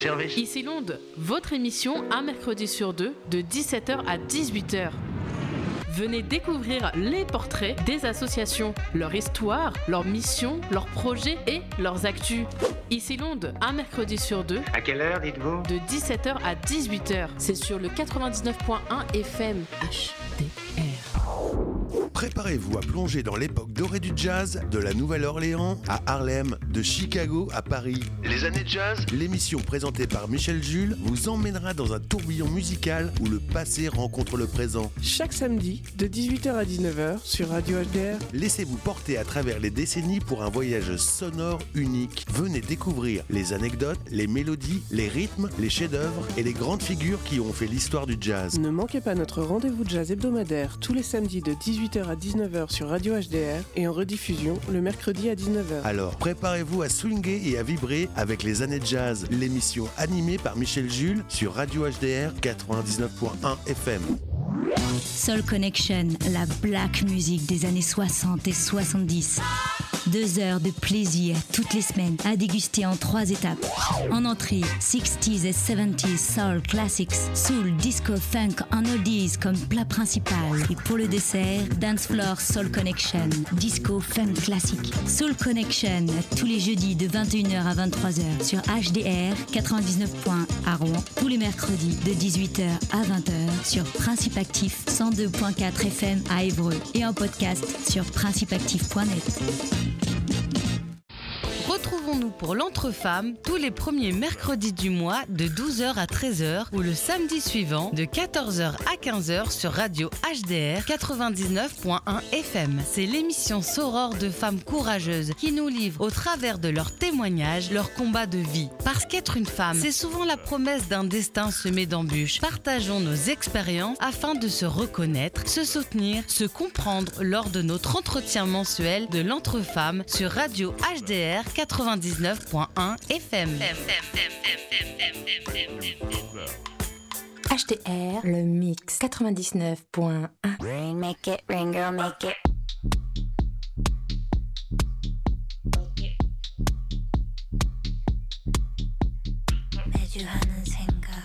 Ici Londres, votre émission un mercredi sur deux de 17h à 18h. Venez découvrir les portraits des associations, leur histoire, leurs missions, leurs projets et leurs actus. Ici Londres, un mercredi sur deux. À quelle heure, dites-vous ? De 17h à 18h. C'est sur le 99.1 FM HDR. Préparez-vous à plonger dans l'époque dorée du jazz, de la Nouvelle-Orléans à Harlem, de Chicago à Paris. Les années jazz, l'émission présentée par Michel Jules vous emmènera dans un tourbillon musical où le passé rencontre le présent. Chaque samedi, de 18h à 19h sur Radio HDR. Laissez-vous porter à travers les décennies pour un voyage sonore unique. Venez découvrir les anecdotes, les mélodies, les rythmes, les chefs-d'œuvre et les grandes figures qui ont fait l'histoire du jazz. Ne manquez pas notre rendez-vous jazz hebdomadaire tous les samedis de 18h à 19h sur Radio HDR et en rediffusion le mercredi à 19h. Alors préparez-vous à swinguer et à vibrer avec les années jazz, l'émission animée par Michel Jules sur Radio HDR 99.1 FM. Soul Connection, la black music des années 60 et 70. 2 heures de plaisir toutes les semaines à déguster en 3 étapes. En entrée, 60s et 70s soul classics, soul, disco, funk en oldies comme plat principal. Et pour le dessert, dance floor soul connection, disco, funk classique. Soul Connection tous les jeudis de 21h à 23h sur HDR 99.1 à Rouen. Tous les mercredis de 18h à 20h sur Principe Actif 102.4 FM à Évreux et en podcast sur principeactif.net. Retrouvons-nous pour l'Entre-Femmes tous les premiers mercredis du mois de 12h à 13h ou le samedi suivant de 14h à 15h sur Radio HDR 99.1 FM. C'est l'émission sorore de femmes courageuses qui nous livrent au travers de leurs témoignages leur combat de vie. Parce qu'être une femme, c'est souvent la promesse d'un destin semé d'embûches. Partageons nos expériences afin de se reconnaître, se soutenir, se comprendre lors de notre entretien mensuel de l'Entre-Femmes sur Radio HDR 99.1 FM. HDR, le mix 99.1. Rain, make it, rain girl, make it. 매주 하는 생각.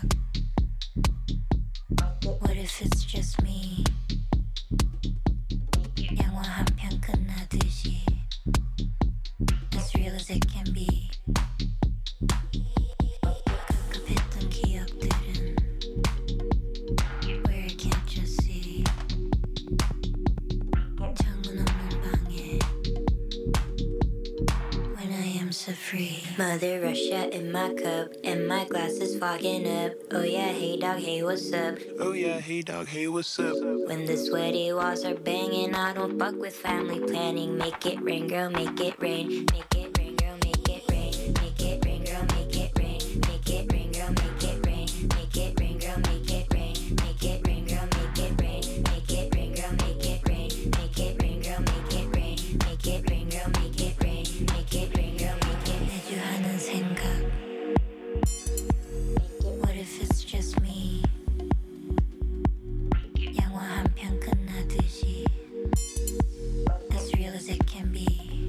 What if it's just me? 영화 한 편 끝나듯이. As real as it can be. 급급했던 기억들은 where I can't just see. 창문 없는 방에 when I am so free. Mother Russia in my cup and my glass is fogging up. Oh yeah, hey dog, hey what's up? Oh yeah, hey dog, hey what's up? When the sweaty walls are banging, I don't fuck with family planning. Make it rain, girl, make it rain. Make it rain, girl, make it rain. Make it rain, girl, make it rain. Make it rain, girl, make it rain. Make it rain, girl, make it rain. Make it rain, girl, make it rain. Make it rain, girl, make it rain. Make it rain, girl, make it rain. Make it rain, girl, make it rain. Make it rain, girl, make it. 매주 하는 생각. What if it's just me? 영화 한 편 끝나듯이. As real as it can be.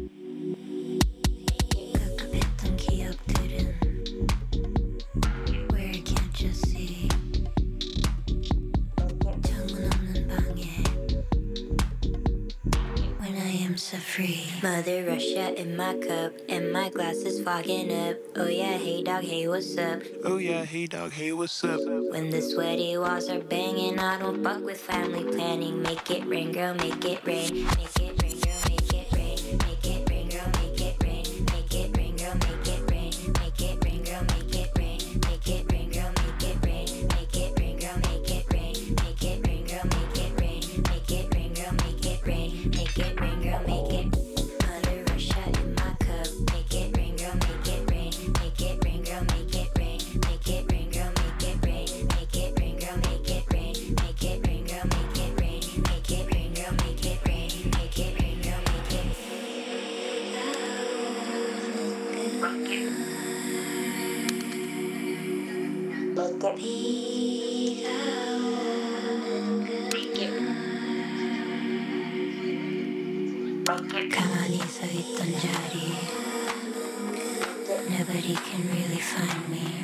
급급했던 기억들은 where I can't just see. 창문 없는 방에 when I am so free. Mother Russia in my cup and my glass is fogging up. Oh yeah, hey dog, hey what's up? Oh yeah, hey dog, hey what's up? When the sweaty walls are banging, I don't fuck with family planning. Make it rain, girl, make it rain. Make it rain, girl, make it rain. Make it rain, girl, make it rain. Make it rain, girl, make it rain. Make it rain, girl, make it rain. Make it rain, girl, make it rain. Make it rain, girl, make it rain. Make it rain, girl, make it rain. Make it rain, girl, make it rain. Make it rain, girl, make it. Mother Russia in my cup. Make it rain, girl, make it rain. Make it rain, girl, make it rain. Make it rain, girl, make it rain. Make it rain, girl, make it rain. Make it rain, girl, make it rain. Make it rain, girl, make it rain. Make it rain, girl, make it. 가만히 서 있던 자리. Nobody can really find me.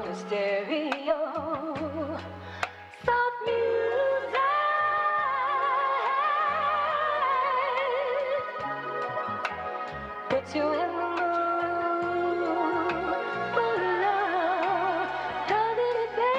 the stereo. Soft music. Put you in the mood for love. How did it be?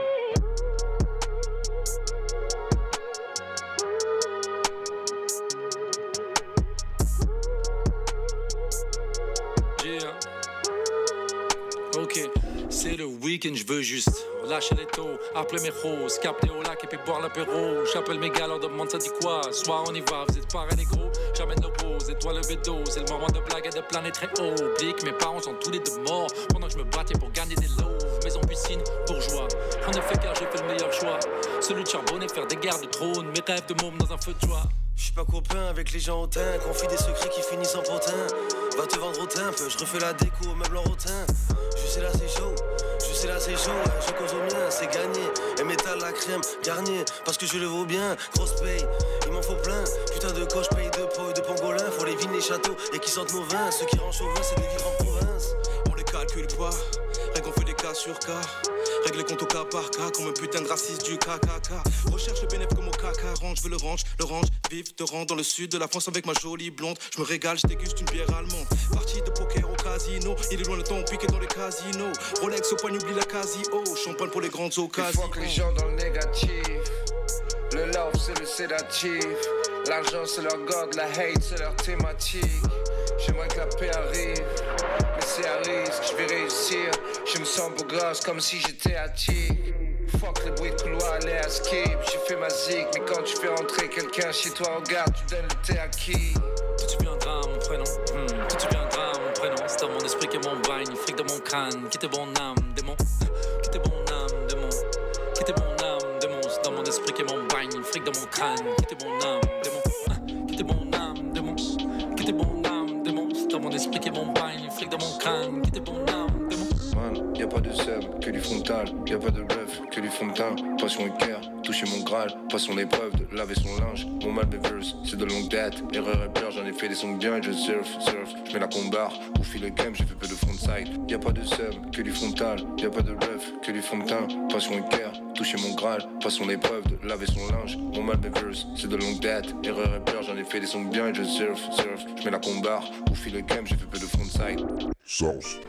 Ok, c'est le week-end, je veux juste relâcher les taux, appeler mes roses, capter au lac et puis boire l'apéro. J'appelle mes gars, leur demande ça dit quoi. Soir on y va, vous êtes pareils les gros. J'amène nos roses, étoiles le bédo. C'est le moment de blague et de planer très haut. Oublie que mes parents sont tous les deux morts pendant que je me battais pour gagner des loaves. Maison piscine, bourgeois. En effet car j'ai fait le meilleur choix, celui de charbonner, faire des guerres de trône. Mes rêves de môme dans un feu de joie. J'suis pas copain avec les gens hautains, confie des secrets qui finissent en potin. Va te vendre au timpe, je refais la déco au meuble en rotin. Je sais là c'est chaud, je cause au mien, c'est gagné. Et métal la crème, garnier, parce que je le vaux bien. Grosse paye, il m'en faut plein. Putain de coche, paye de pro et de pangolin. Faut les vignes, les châteaux et qui sentent nos vins. Ce qui rend chauvin, c'est de vivre en province. On les calcule pas, rien qu'on fait des cas sur cas. Règle les comptes au cas par cas, comme un putain de raciste du KKK. Recherche le bénéfice comme au caca, range, veux le range, vif, te rends dans le sud de la France avec ma jolie blonde. Je me régale, je déguste une bière allemande. Partie de poker au casino, il est loin le temps piqué dans les casinos. Rolex au poignet, oublie la Casio, champagne pour les grandes occasions. Il faut que les gens dans le négatif, le love c'est le sédatif, l'argent c'est leur god, la hate c'est leur thématique. J'aimerais que la paix arrive, mais c'est à risque, je vais réussir. Je me sens beau gosse comme si j'étais attique. Fuck les bruits de couloir, les à skip. J'ai fait ma zig, mais quand tu fais entrer quelqu'un chez toi, regarde, tu donnes le thé à qui? Tout deviendra mon prénom, tout deviendra mon prénom. C'est dans mon esprit que mon bagne, fric dans mon crâne. Quittez mon âme, démon, quittez mon âme, démon, quittez mon âme, démon. C'est dans mon esprit que mon bagne, fric dans mon crâne. Quittez mon âme, démon, quittez mon âme, démon, quittez mon âme, démon. C'est dans mon esprit que mon bagne, fric dans mon crâne. Quittez mon âme, démon. Man, y'a pas de sub, que du frontal, y'a pas de bluff, que du fond de teint. Passion et cœur, toucher mon Graal, passons l'épreuve de laver son linge. Mon mal verse, c'est de longue date. Erreur et peur, j'en ai fait des sons bien, je surf. Je mets la combar, pour filer le game, j'ai fait peu de frontside. Y'a pas de sub, que du frontal, y'a pas de bluff, que du fond de teint. Passion et cœur, toucher mon Graal, passons l'épreuve de laver son linge. Mon mal verse, c'est de longue date. Erreur et peur, j'en ai fait des sons bien, je surf. Je mets la combar, pour filer le game, j'ai fait peu de frontside. Sauce.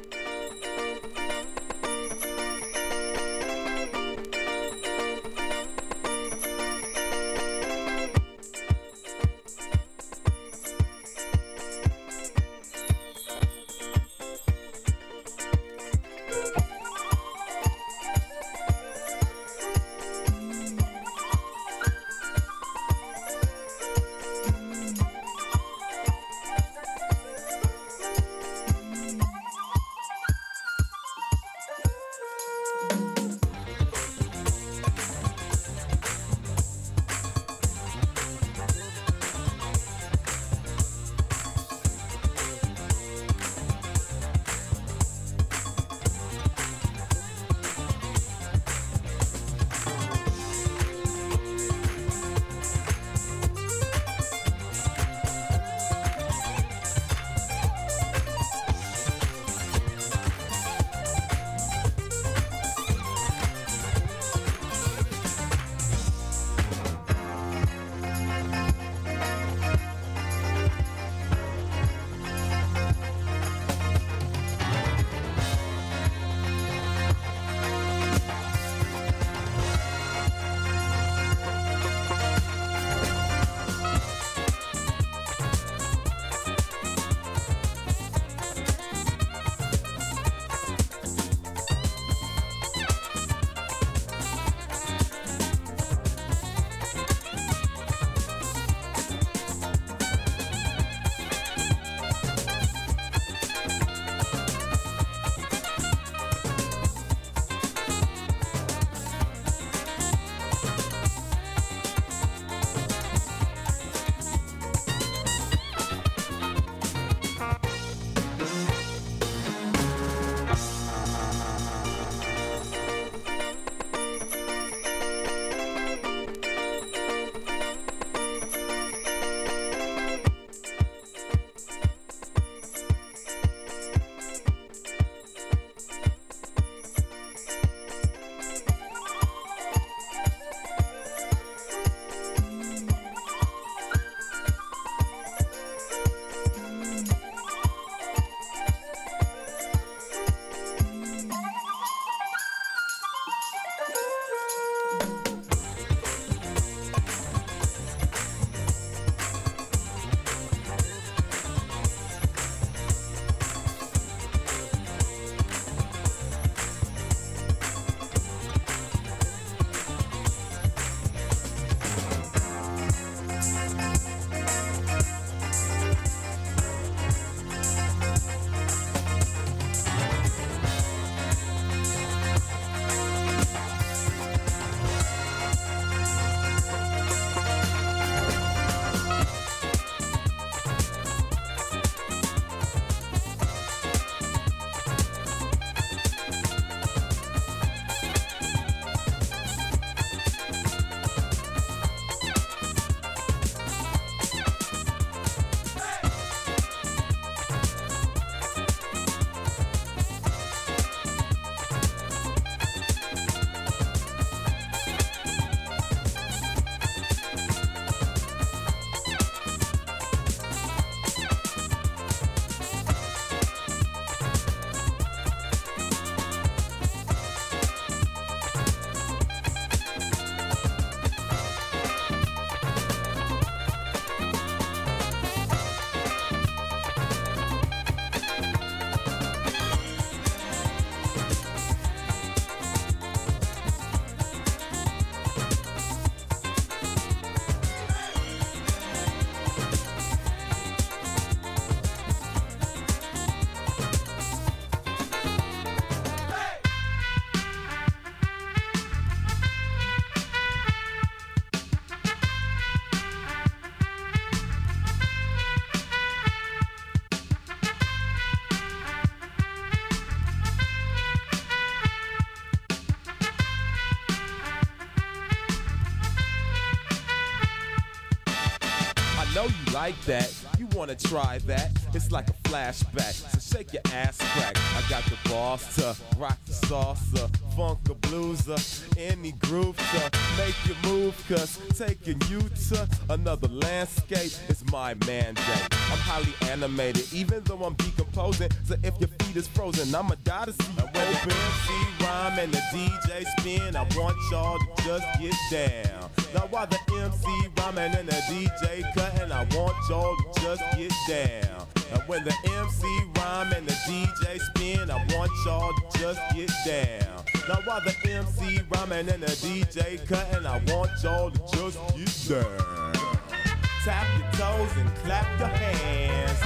know you like that. You wanna try that? It's like a flashback, so shake your ass crack. I got the boss to rock the salsa, funk a blueser, any groove to make you move. Cause taking you to another landscape is my mandate. I'm highly animated, even though I'm decomposing. So if your feet is frozen, I'ma die to see you open. When the MC rhyme and the DJ spin, I want y'all to just get down. Now while the MC rhyming and the DJ cutting, I want y'all to just get down. And when the MC rhyme and the DJ spin, I want y'all to just get down. Now while the MC rhyming and the DJ cutting, I want y'all to just get down. Tap your toes and clap your hands.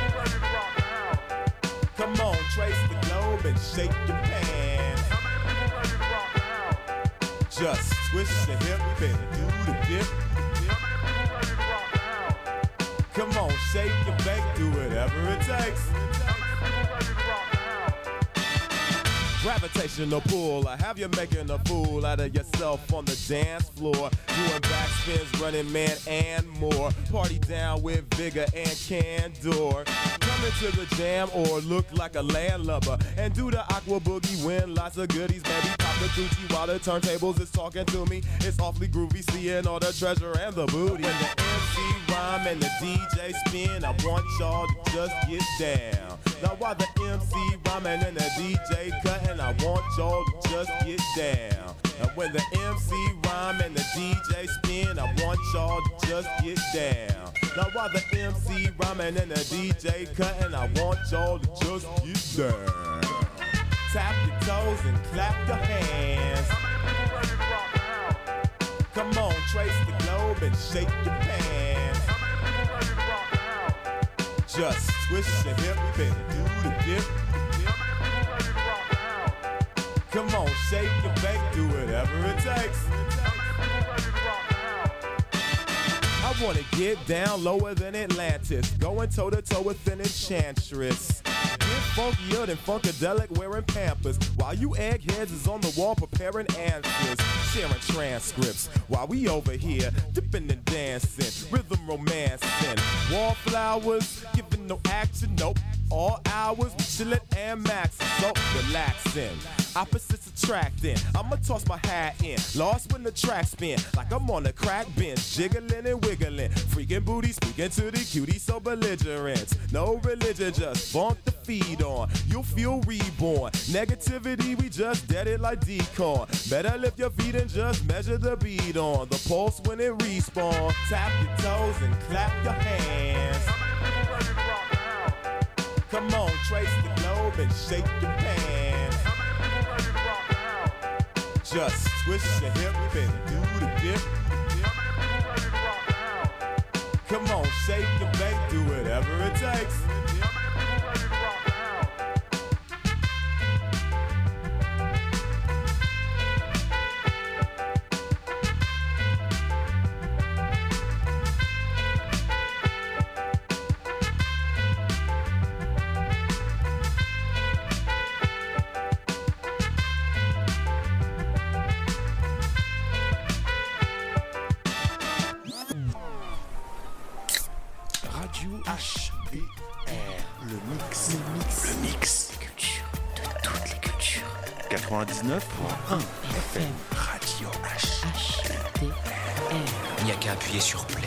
Come on, trace the globe and shake your pants. Just twist your hip and do the dip. Come on, shake and bake, do whatever it takes. Gravitational pull, I have you making a fool out of yourself on the dance floor. Doing backspins, running man and more. Party down with vigor and candor. Come into the jam or look like a landlubber. And do the aqua boogie, win lots of goodies. Baby, pop the coochie while the turntables is talking to me. It's awfully groovy, seeing all the treasure and the booty. When the MC rhyme and the DJ spin, I want y'all to just get down. Now while the MC rhyming and the DJ cutting, I want y'all to just get down. And when the MC rhyme and the DJ spin, I want y'all to just get down. Now while the MC rhyming and the DJ cutting, I want y'all to just get down. Tap your toes and clap your hands. Come on, trace the globe and shake your pants. Just twist your hip and do the dip. Come on, shake and bake, do whatever it takes. I wanna get down lower than Atlantis, going toe to toe with an enchantress. Get funkier than Funkadelic wearing Pampers, while you eggheads is on the wall preparing answers, sharing transcripts, while we over here dipping and dancing, rhythm romancing, wallflowers, giving no action, nope. All hours, we chillin' and maxin', so relaxin'. Opposites attracting, I'ma toss my hat in. Lost when the track spin, like I'm on a crack bench, jiggling and wiggling. Freaking booty, speaking to the cutie, so belligerent. No religion, just bump the feed on. You'll feel reborn. Negativity, we just dead it like decorn. Better lift your feet and just measure the beat on. The pulse when it respawn. Tap your toes and clap your hands. Come on, trace the globe and shake your pants. Just twist your hip and do the dip. Come on, shake and bake, do whatever it takes. Le mix. Des cultures, de toutes les cultures. 99.1 FM. Radio HDR. Il n'y a qu'à appuyer sur play.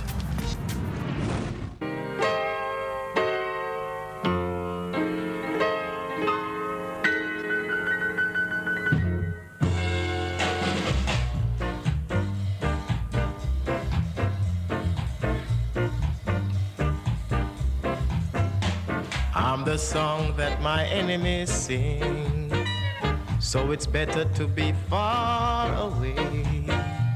I'm the song that my enemies sing, so it's better to be far away.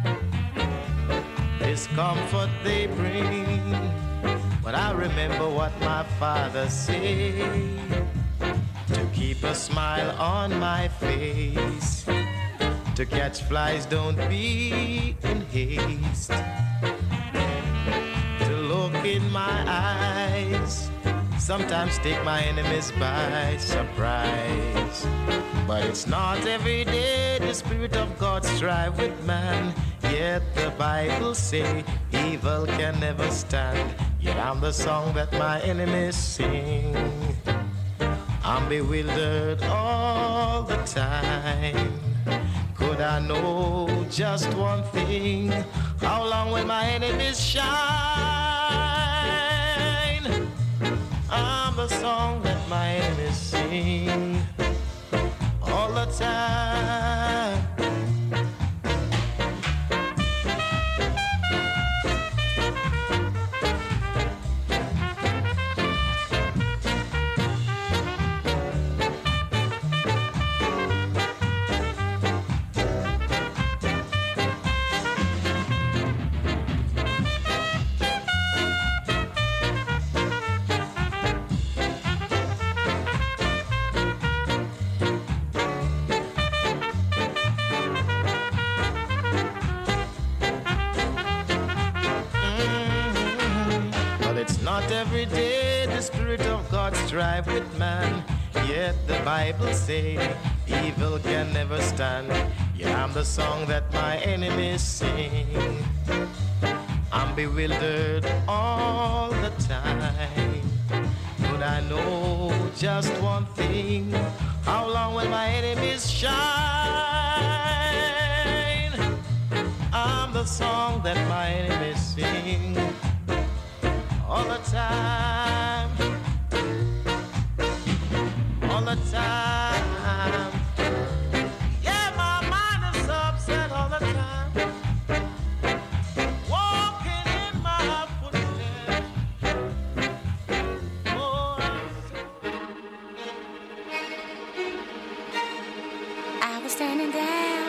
This comfort they bring, but I remember what my father said, to keep a smile on my face, to catch flies don't be in haste, to look in my eyes, sometimes take my enemies by surprise. But it's not every day the Spirit of God strive with man, yet the Bible say he Evil can never stand. Yeah, I'm the song that my enemies sing. I'm bewildered all the time. Could I know just one thing? How long will my enemies shine? I'm the song that my enemies sing all the time. Not every day the Spirit of God strive with man. Yet the Bible say evil can never stand. Yeah, I'm the song that my enemies sing. I'm bewildered all the time. Could I know just one thing? How long will my enemies shine? I'm the song that my enemies sing all the time, all the time. Yeah, my mind is upset all the time. Walking in my footsteps. Oh, I was standing downtown,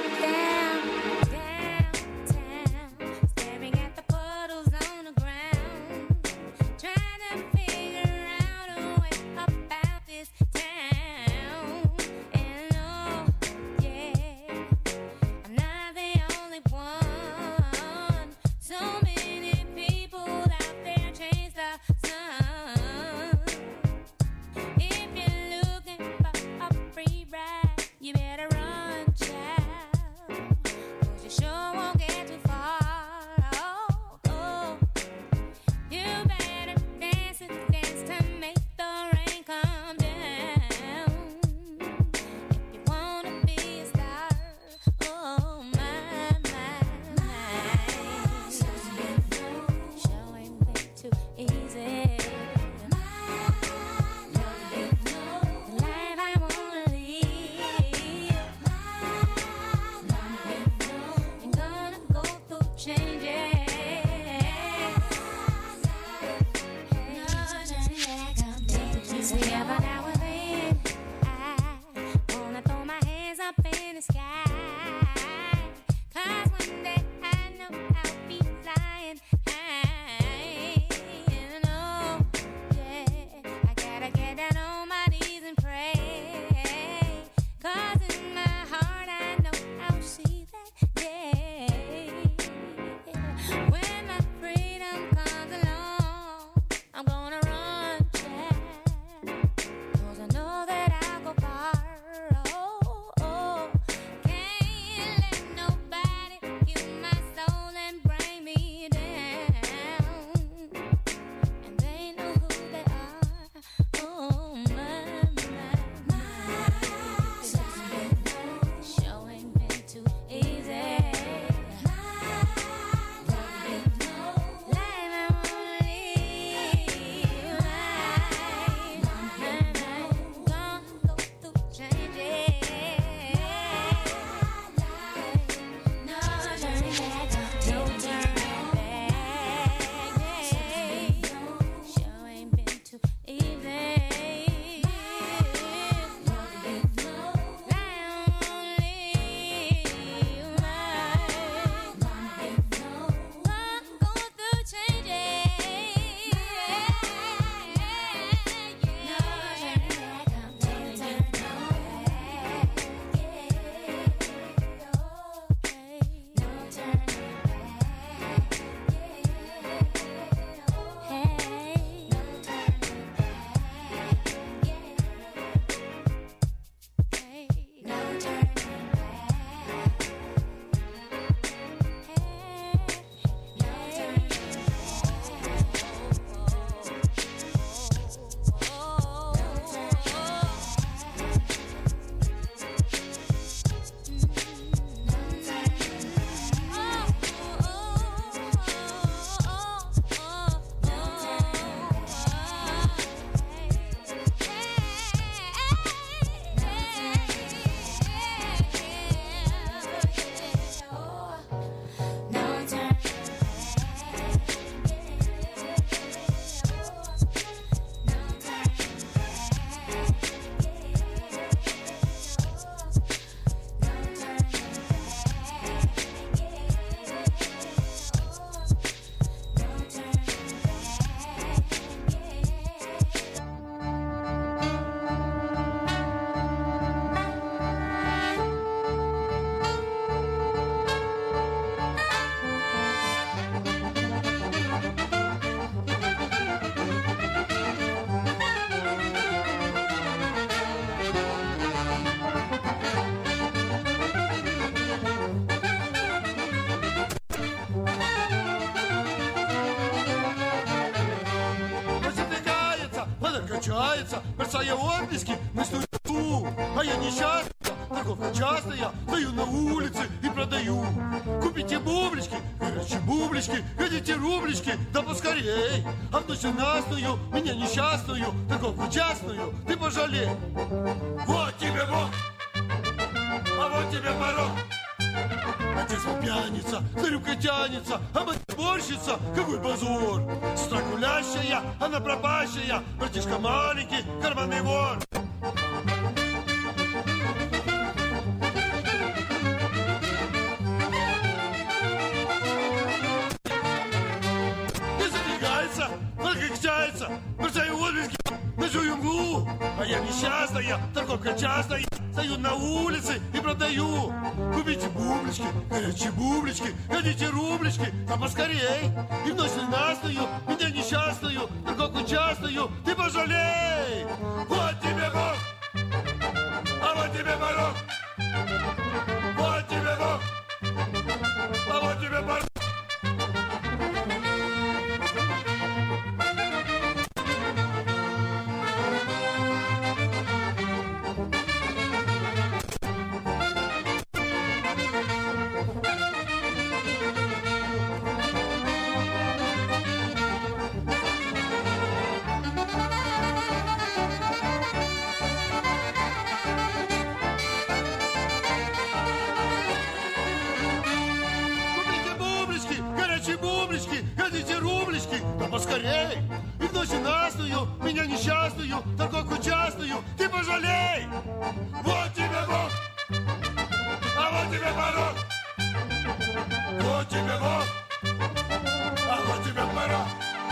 staring at the puddles on the ground, trying to figure out a way about this town. And oh, yeah, I'm not the only one. So many people out there chase the sun. If you're looking for a free ride, you better run, child, 'cause you sure won't get too far. Oh, you better dance and dance to make the rain come down. If you wanna be a star, oh my, sure ain't been too easy. The life I wanna live, качается, бросая отблески на студу. А я несчастная, торговка частная, стою на улице и продаю. Купите бублички, горячие бублички, хотите рублички, да поскорей. А в ночь ненастную, меня несчастную, торговку частную, ты пожалей. Вот тебе Бог, а вот тебе порог. Отец мой пьяница, за рюмкой тянется, а мать борщица, какой позор. Сестра гулящая, она пропащая, братишка маленький, карманный вор. Не задвигается, только качается, бросаю отблески на жую мглу. А я несчастная, торговка частная, стою на улице и продаю. Купите бублички, горячие бублички, хотите рублички, да поскорей. И в ночь ненастную, меня несчастную, торговку частную, ты пожалей. Вот тебе Бог, а вот тебе порог. Вот тебе Бог, а вот тебе порог. Поскорей, и в ночь ненастную, меня несчастную, торговку частную, ты пожалей. Вот тебе Бог, а вот тебе порог. Вот тебе Бог, а вот тебе порог.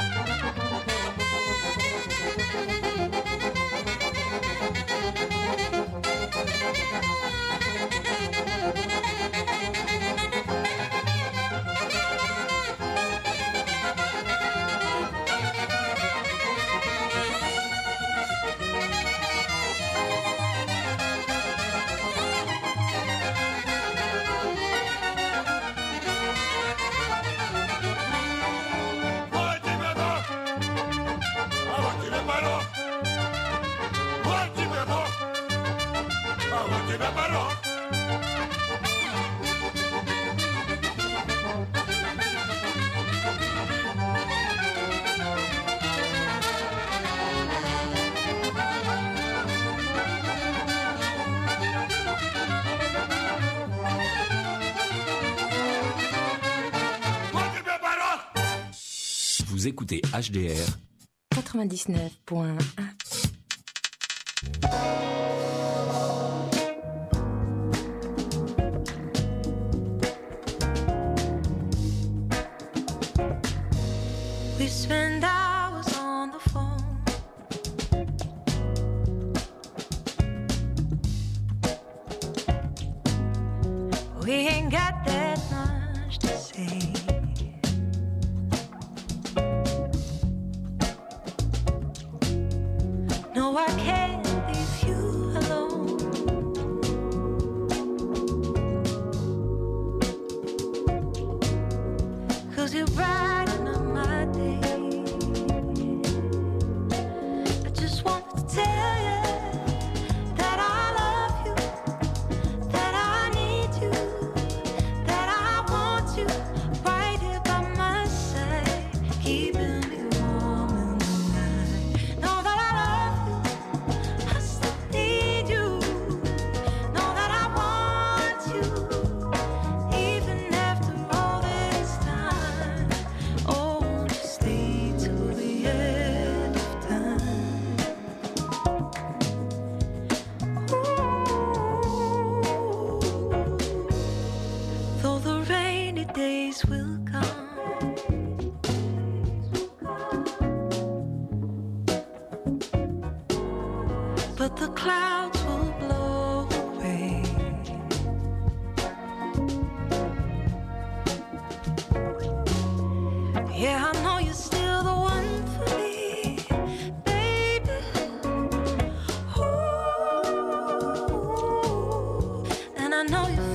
Vous écoutez HDR 99.1. We spend hours on the phone. We ain't got that much to say. No, I can't leave you alone. Cause you're brighten up my day. I just wanted to tell you that I love you, that I need you, that I want you right here by my side, keeping me warm in the night. Know that I love you, I still need you. Know that I want you, even after all this time. Oh, won't you stay till the end of time? Though the rainy days will come, but the clouds will blow away. Yeah, I know you're still the one for me, baby. Ooh, and I know you